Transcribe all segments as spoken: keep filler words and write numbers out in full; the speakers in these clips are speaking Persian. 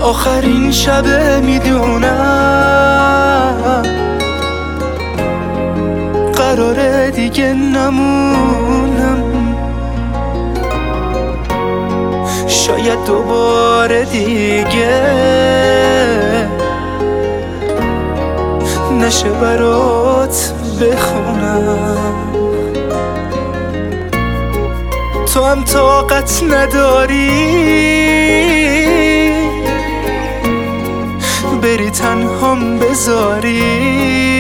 آخرین شبه میدونم قراره دیگه نمونم، شاید دوباره دیگه نشه برات بخونم. تو هم طاقت نداری بری تنهام بذاری،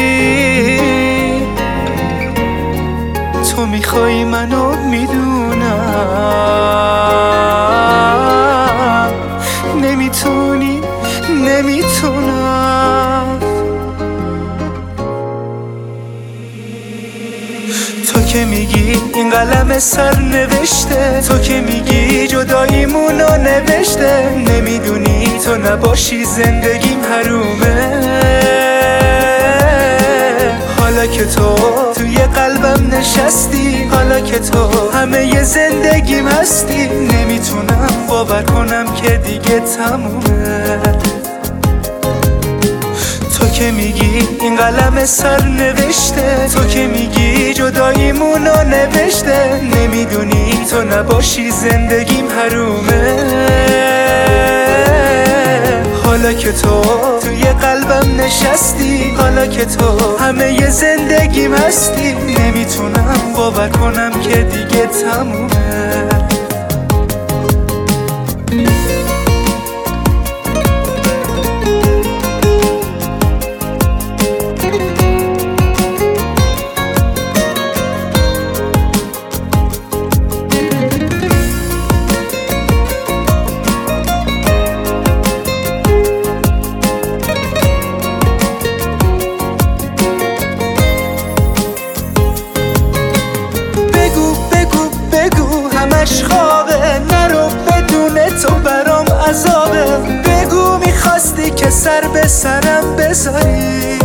تو میخوای منو میدونم، نمیتونی نمیتونم. تو که میگی این قلم سر نوشته، تو که میگی جداییمونو نوشته، نمیدونی تو نباشی زندگیم حرومه. حالا که تو توی قلبم نشستی، حالا که تو همه ی زندگیم هستی، نمیتونم باور کنم که دیگه تمومه. تو که میگی این قلم سر نوشته، تو که میگی جداییمونو نوشته، نمیدونی تو نباشی زندگیم حرومه. حالا که تو توی قلبم نشستی، حالا که تو همه ی زندگیم هستی، نمیتونم باور کنم که دیگه تمومه. همش خوابه، نرو بدون تو برام عذابه. بگو میخواستی که سر به سرم بذاری،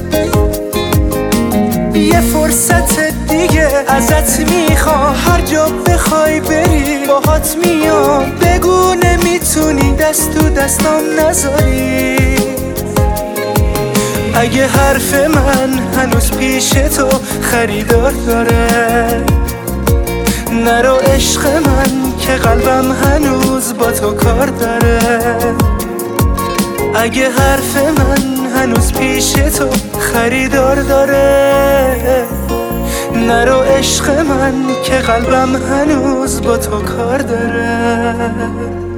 یه فرصت دیگه ازت میخوام، هر جا بخوای بری باهات میام. بگو نمیتونی دست تو دستام نذاری، اگه حرف من هنوز پیش تو خریدار داره. نرو عشق من که قلبم هنوز با تو کار داره، اگه حرف من هنوز پیش تو خریدار داره. نرو عشق من که قلبم هنوز با تو کار داره.